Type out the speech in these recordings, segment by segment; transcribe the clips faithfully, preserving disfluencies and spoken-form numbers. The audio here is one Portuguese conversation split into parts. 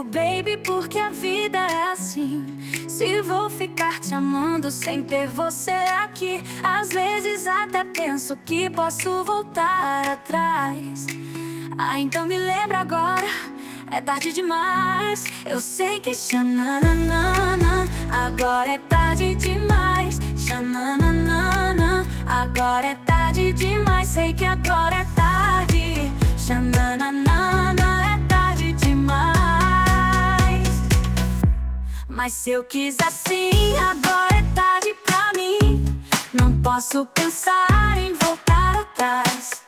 pergunto, baby, por que a vida é assim? Se vou ficar te amando sem ter você aqui. Às vezes até penso que posso voltar atrás. Ah, então me lembra agora, é tarde demais. Eu sei que xananana, agora é tarde demais. Xananana, agora é tarde demais. Sei que agora é tarde. Xananana, é tarde demais. Mas se eu quis assim, agora é tarde pra mim. Não posso pensar em voltar atrás.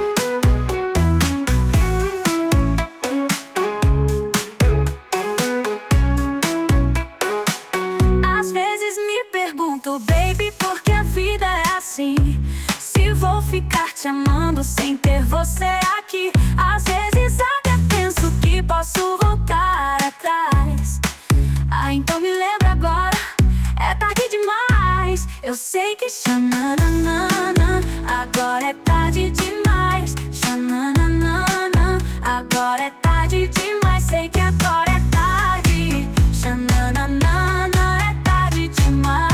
Às vezes me pergunto, baby, por que a vida é assim? Se vou ficar te amando sem ter você aqui. Às vezes até penso que posso voltar atrás. Ah, então me lembra agora, é tarde demais. Eu sei que xananana, agora é tarde demais. Xananana, agora é tarde demais. Sei que agora é tarde. Xananana, é tarde demais.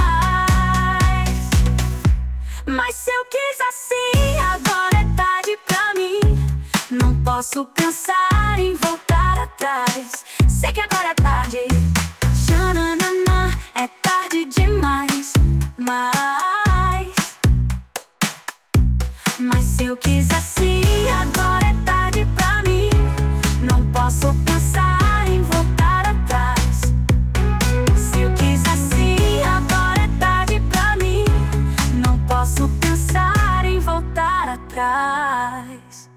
Mas se eu quis assim, agora é tarde pra mim. Não posso pensar em voltar atrás. Sei que agora é tarde. Xananana, é tarde demais. Mas Mas se eu quis assim, agora é tarde pra mim. Não posso pensar em voltar atrás. Se eu quis assim, agora é tarde pra mim. Não posso pensar em voltar atrás.